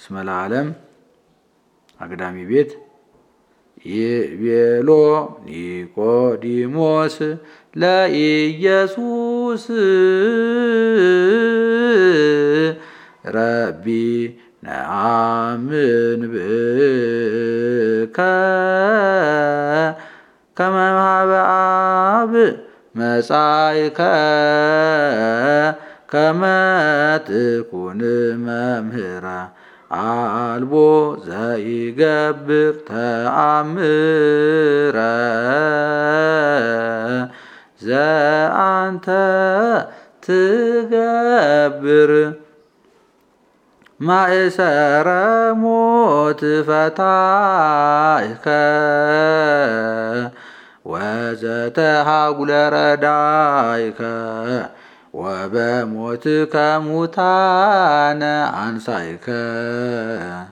እስመ ለዓለም አግዳሚ ቤት ይቤሎ ኒቆዲሞስ ለኢየሱስ ረቢ ነአምን ብከ ከመ እምኀበ አብ መጻእከ ከመ ትኩን መምህራ አልቦ ዘይገብር ተአምረ ዘአንተ ትገብር ማእሰረ ሞት ፈታሕከ ወዘተሃጉለ ረዳይከ ወበሞትከ ሙታነ አንሳይከ